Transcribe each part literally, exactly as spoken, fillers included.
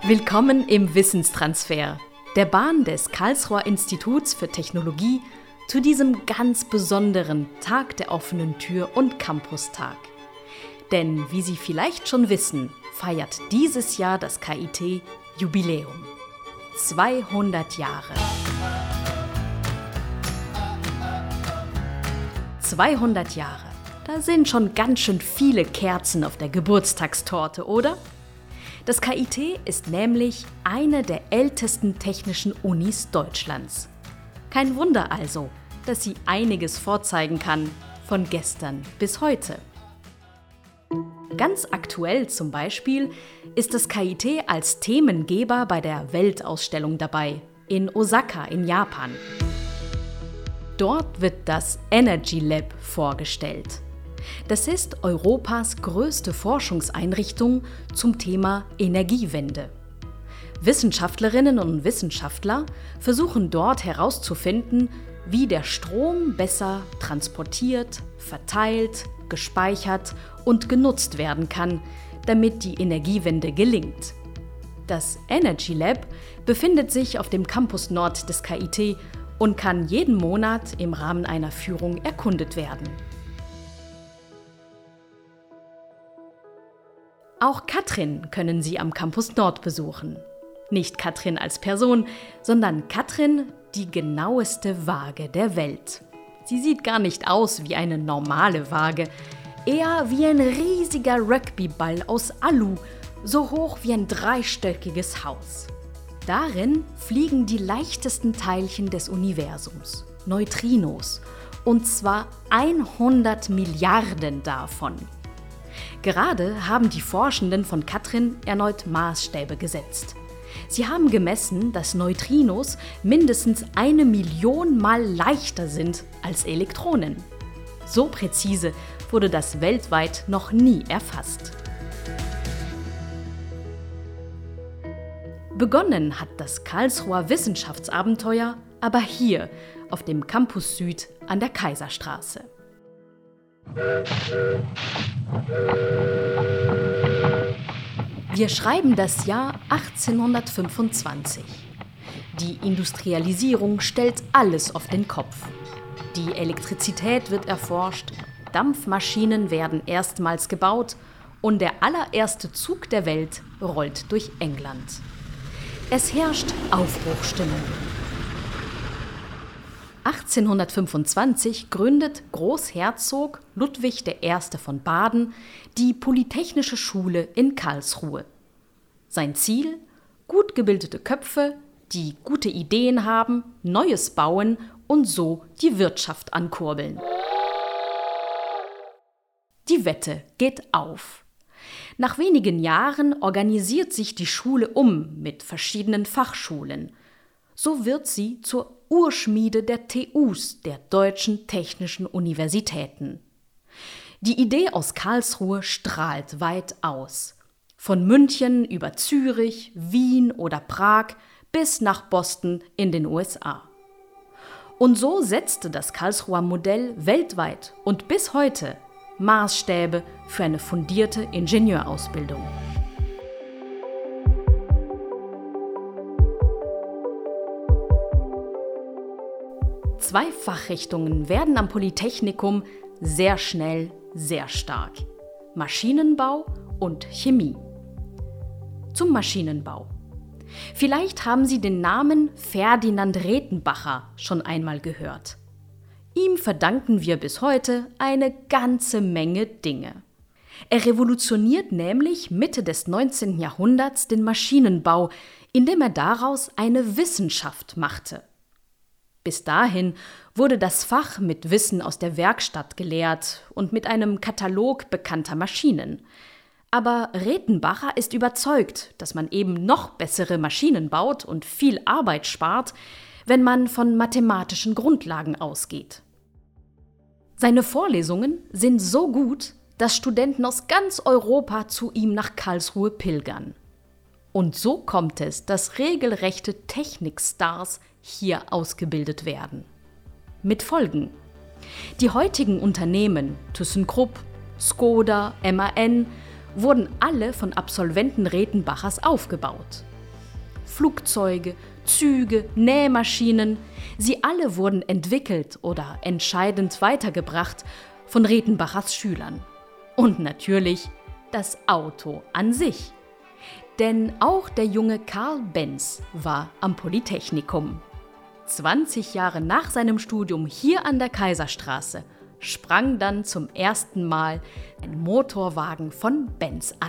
Willkommen im Wissenstransfer, der Bahn des Karlsruher Instituts für Technologie zu diesem ganz besonderen Tag der offenen Tür und Campustag. Denn wie Sie vielleicht schon wissen, feiert dieses Jahr das K I T Jubiläum. zweihundert Jahre. zweihundert Jahre. Da sind schon ganz schön viele Kerzen auf der Geburtstagstorte, oder? Das K I T ist nämlich eine der ältesten technischen Unis Deutschlands. Kein Wunder also, dass sie einiges vorzeigen kann, von gestern bis heute. Ganz aktuell zum Beispiel ist das K I T als Themengeber bei der Weltausstellung dabei, in Osaka in Japan. Dort wird das Energy Lab vorgestellt. Das ist Europas größte Forschungseinrichtung zum Thema Energiewende. Wissenschaftlerinnen und Wissenschaftler versuchen dort herauszufinden, wie der Strom besser transportiert, verteilt, gespeichert und genutzt werden kann, damit die Energiewende gelingt. Das Energy Lab befindet sich auf dem Campus Nord des K I T und kann jeden Monat im Rahmen einer Führung erkundet werden. Auch Katrin können Sie am Campus Nord besuchen. Nicht Katrin als Person, sondern Katrin, die genaueste Waage der Welt. Sie sieht gar nicht aus wie eine normale Waage, eher wie ein riesiger Rugbyball aus Alu, so hoch wie ein dreistöckiges Haus. Darin fliegen die leichtesten Teilchen des Universums, Neutrinos, und zwar hundert Milliarden davon. Gerade haben die Forschenden von Katrin erneut Maßstäbe gesetzt. Sie haben gemessen, dass Neutrinos mindestens eine Million Mal leichter sind als Elektronen. So präzise wurde das weltweit noch nie erfasst. Begonnen hat das Karlsruher Wissenschaftsabenteuer aber hier auf dem Campus Süd an der Kaiserstraße. Wir schreiben das Jahr achtzehnhundertfünfundzwanzig. Die Industrialisierung stellt alles auf den Kopf. Die Elektrizität wird erforscht, Dampfmaschinen werden erstmals gebaut und der allererste Zug der Welt rollt durch England. Es herrscht Aufbruchsstimmung. achtzehnhundertfünfundzwanzig gründet Großherzog Ludwig der Erste von Baden die Polytechnische Schule in Karlsruhe. Sein Ziel? Gut gebildete Köpfe, die gute Ideen haben, Neues bauen und so die Wirtschaft ankurbeln. Die Wette geht auf. Nach wenigen Jahren organisiert sich die Schule um mit verschiedenen Fachschulen. So wird sie zur Urschmiede der T Us, der Deutschen Technischen Universitäten. Die Idee aus Karlsruhe strahlt weit aus. Von München über Zürich, Wien oder Prag bis nach Boston in den U S A. Und so setzte das Karlsruher Modell weltweit und bis heute Maßstäbe für eine fundierte Ingenieurausbildung. Zwei Fachrichtungen werden am Polytechnikum sehr schnell sehr stark: Maschinenbau und Chemie. Zum Maschinenbau. Vielleicht haben Sie den Namen Ferdinand Retenbacher schon einmal gehört. Ihm verdanken wir bis heute eine ganze Menge Dinge. Er revolutioniert nämlich Mitte des neunzehnten Jahrhunderts den Maschinenbau, indem er daraus eine Wissenschaft machte. Bis dahin wurde das Fach mit Wissen aus der Werkstatt gelehrt und mit einem Katalog bekannter Maschinen. Aber Retenbacher ist überzeugt, dass man eben noch bessere Maschinen baut und viel Arbeit spart, wenn man von mathematischen Grundlagen ausgeht. Seine Vorlesungen sind so gut, dass Studenten aus ganz Europa zu ihm nach Karlsruhe pilgern. Und so kommt es, dass regelrechte Technikstars hier ausgebildet werden. Mit Folgen. Die heutigen Unternehmen ThyssenKrupp, Skoda, M A N wurden alle von Absolventen Retenbachers aufgebaut. Flugzeuge, Züge, Nähmaschinen. Sie alle wurden entwickelt oder entscheidend weitergebracht von Redenbachers Schülern. Und natürlich das Auto an sich. Denn auch der junge Karl Benz war am Polytechnikum. zwanzig Jahre nach seinem Studium hier an der Kaiserstraße sprang dann zum ersten Mal ein Motorwagen von Benz an.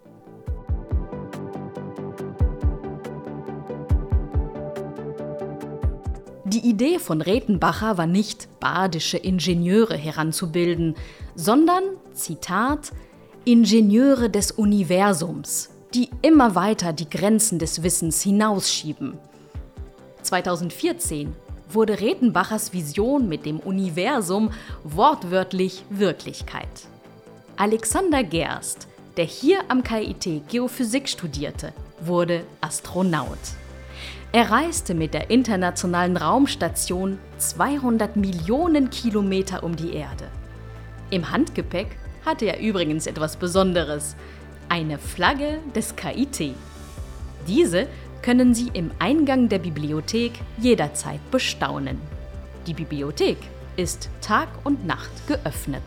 Die Idee von Redenbacher war nicht, badische Ingenieure heranzubilden, sondern, Zitat, Ingenieure des Universums, die immer weiter die Grenzen des Wissens hinausschieben. zweitausendvierzehn wurde Redenbachers Vision mit dem Universum wortwörtlich Wirklichkeit. Alexander Gerst, der hier am K I T Geophysik studierte, wurde Astronaut. Er reiste mit der Internationalen Raumstation zweihundert Millionen Kilometer um die Erde. Im Handgepäck hatte er übrigens etwas Besonderes: eine Flagge des K I T. Diese können Sie im Eingang der Bibliothek jederzeit bestaunen. Die Bibliothek ist Tag und Nacht geöffnet.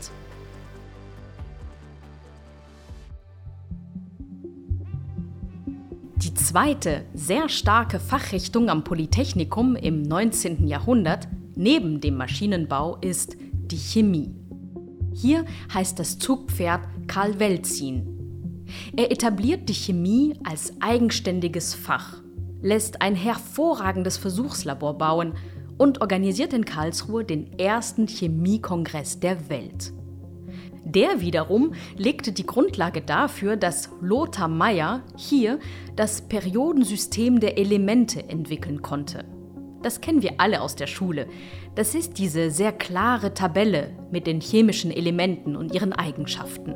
Die zweite, sehr starke Fachrichtung am Polytechnikum im neunzehnten Jahrhundert, neben dem Maschinenbau, ist die Chemie. Hier heißt das Zugpferd Carl Welzin. Er etabliert die Chemie als eigenständiges Fach, lässt ein hervorragendes Versuchslabor bauen und organisiert in Karlsruhe den ersten Chemiekongress der Welt. Der wiederum legte die Grundlage dafür, dass Lothar Meyer hier das Periodensystem der Elemente entwickeln konnte. Das kennen wir alle aus der Schule. Das ist diese sehr klare Tabelle mit den chemischen Elementen und ihren Eigenschaften.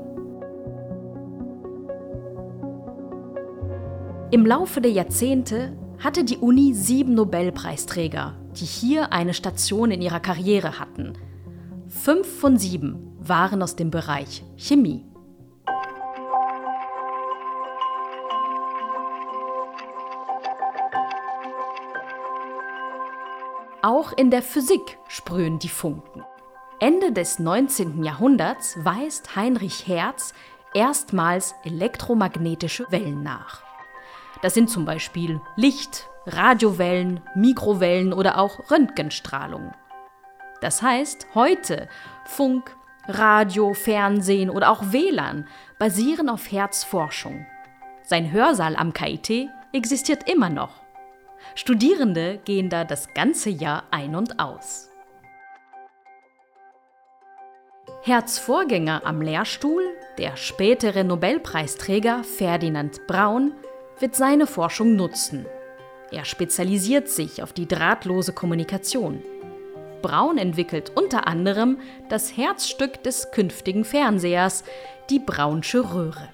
Im Laufe der Jahrzehnte hatte die Uni sieben Nobelpreisträger, die hier eine Station in ihrer Karriere hatten. Fünf von sieben waren aus dem Bereich Chemie. Auch in der Physik sprühen die Funken. Ende des neunzehnten Jahrhunderts weist Heinrich Hertz erstmals elektromagnetische Wellen nach. Das sind zum Beispiel Licht, Radiowellen, Mikrowellen oder auch Röntgenstrahlung. Das heißt, heute Funk, Radio, Fernsehen oder auch W L A N basieren auf Hertz' Forschung. Sein Hörsaal am K I T existiert immer noch. Studierende gehen da das ganze Jahr ein und aus. Hertz' Vorgänger am Lehrstuhl, der spätere Nobelpreisträger Ferdinand Braun, wird seine Forschung nutzen. Er spezialisiert sich auf die drahtlose Kommunikation. Braun entwickelt unter anderem das Herzstück des künftigen Fernsehers, die Braunsche Röhre.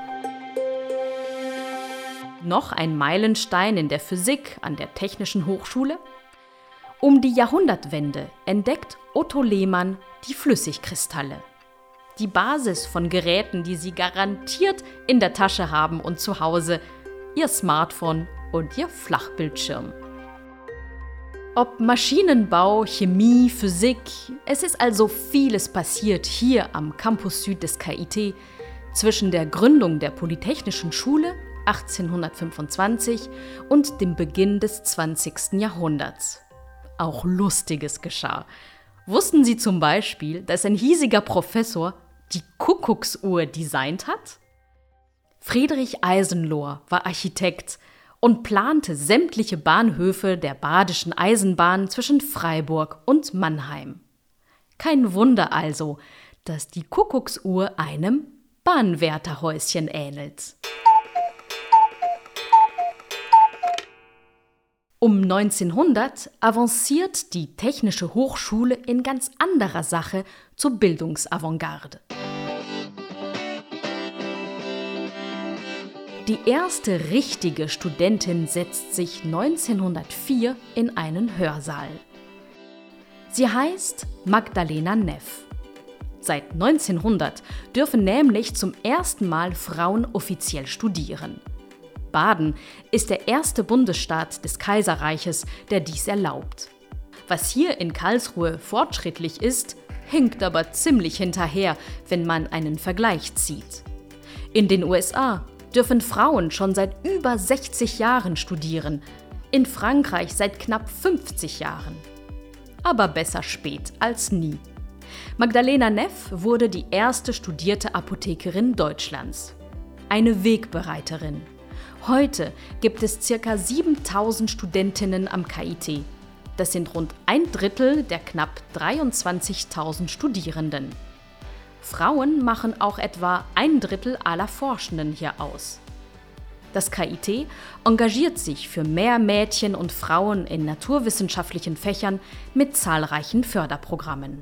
Noch ein Meilenstein in der Physik an der Technischen Hochschule? Um die Jahrhundertwende entdeckt Otto Lehmann die Flüssigkristalle. Die Basis von Geräten, die Sie garantiert in der Tasche haben und zu Hause, Ihr Smartphone und Ihr Flachbildschirm. Ob Maschinenbau, Chemie, Physik, es ist also vieles passiert hier am Campus Süd des K I T zwischen der Gründung der Polytechnischen Schule achtzehnhundertfünfundzwanzig und dem Beginn des zwanzigsten Jahrhunderts. Auch Lustiges geschah. Wussten Sie zum Beispiel, dass ein hiesiger Professor die Kuckucksuhr designt hat? Friedrich Eisenlohr war Architekt und plante sämtliche Bahnhöfe der Badischen Eisenbahn zwischen Freiburg und Mannheim. Kein Wunder also, dass die Kuckucksuhr einem Bahnwärterhäuschen ähnelt. Um neunzehnhundert avanciert die Technische Hochschule in ganz anderer Sache zur Bildungsavantgarde. Die erste richtige Studentin setzt sich neunzehnhundertvier in einen Hörsaal. Sie heißt Magdalena Neff. Seit neunzehnhundert dürfen nämlich zum ersten Mal Frauen offiziell studieren. Baden ist der erste Bundesstaat des Kaiserreiches, der dies erlaubt. Was hier in Karlsruhe fortschrittlich ist, hinkt aber ziemlich hinterher, wenn man einen Vergleich zieht. In den U S A dürfen Frauen schon seit über sechzig Jahren studieren, in Frankreich seit knapp fünfzig Jahren. Aber besser spät als nie. Magdalena Neff wurde die erste studierte Apothekerin Deutschlands. Eine Wegbereiterin. Heute gibt es ca. siebentausend Studentinnen am K I T. Das sind rund ein Drittel der knapp dreiundzwanzigtausend Studierenden. Frauen machen auch etwa ein Drittel aller Forschenden hier aus. Das K I T engagiert sich für mehr Mädchen und Frauen in naturwissenschaftlichen Fächern mit zahlreichen Förderprogrammen.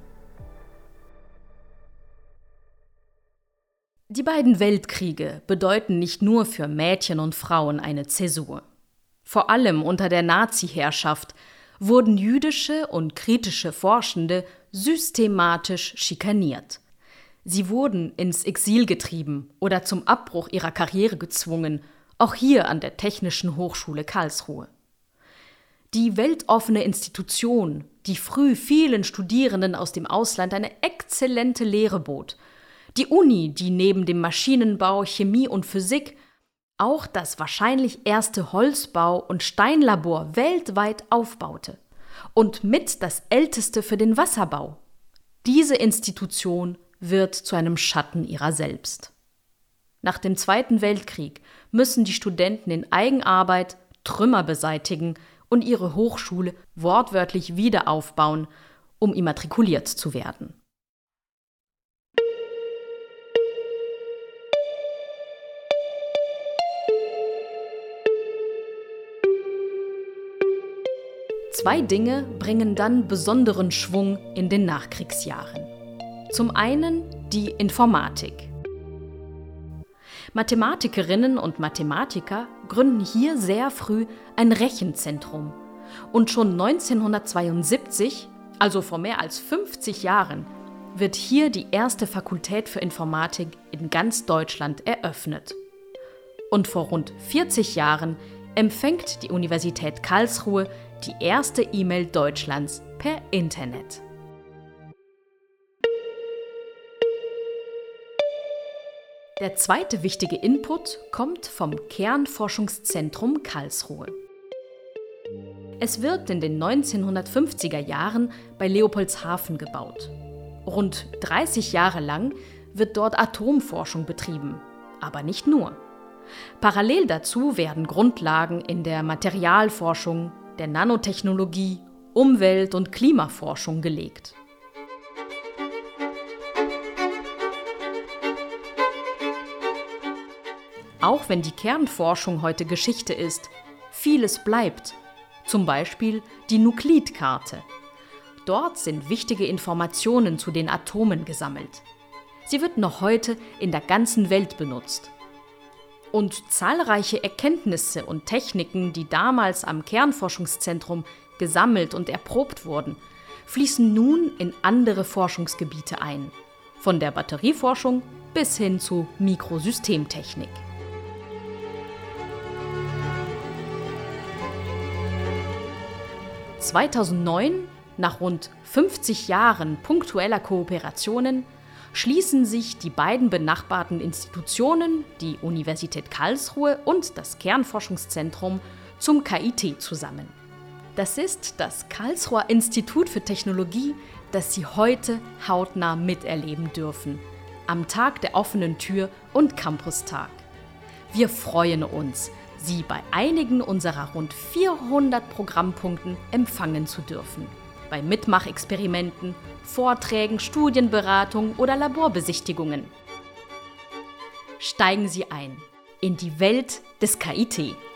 Die beiden Weltkriege bedeuten nicht nur für Mädchen und Frauen eine Zäsur. Vor allem unter der Nazi-Herrschaft wurden jüdische und kritische Forschende systematisch schikaniert. Sie wurden ins Exil getrieben oder zum Abbruch ihrer Karriere gezwungen, auch hier an der Technischen Hochschule Karlsruhe. Die weltoffene Institution, die früh vielen Studierenden aus dem Ausland eine exzellente Lehre bot, die Uni, die neben dem Maschinenbau, Chemie und Physik auch das wahrscheinlich erste Holzbau- und Steinlabor weltweit aufbaute und mit das älteste für den Wasserbau. Diese Institution wird zu einem Schatten ihrer selbst. Nach dem Zweiten Weltkrieg müssen die Studenten in Eigenarbeit Trümmer beseitigen und ihre Hochschule wortwörtlich wieder aufbauen, um immatrikuliert zu werden. Zwei Dinge bringen dann besonderen Schwung in den Nachkriegsjahren. Zum einen die Informatik. Mathematikerinnen und Mathematiker gründen hier sehr früh ein Rechenzentrum. Und schon neunzehnhundertzweiundsiebzig, also vor mehr als fünfzig Jahren, wird hier die erste Fakultät für Informatik in ganz Deutschland eröffnet. Und vor rund vierzig Jahren empfängt die Universität Karlsruhe die erste E-Mail Deutschlands per Internet. Der zweite wichtige Input kommt vom Kernforschungszentrum Karlsruhe. Es wird in den neunzehnhundertfünfziger Jahren bei Leopoldshafen gebaut. Rund dreißig Jahre lang wird dort Atomforschung betrieben, aber nicht nur. Parallel dazu werden Grundlagen in der Materialforschung, der Nanotechnologie, Umwelt- und Klimaforschung gelegt. Auch wenn die Kernforschung heute Geschichte ist, vieles bleibt, zum Beispiel die Nuklidkarte. Dort sind wichtige Informationen zu den Atomen gesammelt. Sie wird noch heute in der ganzen Welt benutzt. Und zahlreiche Erkenntnisse und Techniken, die damals am Kernforschungszentrum gesammelt und erprobt wurden, fließen nun in andere Forschungsgebiete ein, von der Batterieforschung bis hin zu Mikrosystemtechnik. zweitausendneun, nach rund fünfzig Jahren punktueller Kooperationen, schließen sich die beiden benachbarten Institutionen, die Universität Karlsruhe und das Kernforschungszentrum, zum K I T zusammen. Das ist das Karlsruher Institut für Technologie, das Sie heute hautnah miterleben dürfen, am Tag der offenen Tür und Campustag. Wir freuen uns, Sie bei einigen unserer rund vierhundert Programmpunkten empfangen zu dürfen. Bei Mitmachexperimenten, Vorträgen, Studienberatungen oder Laborbesichtigungen. Steigen Sie ein in die Welt des K I T.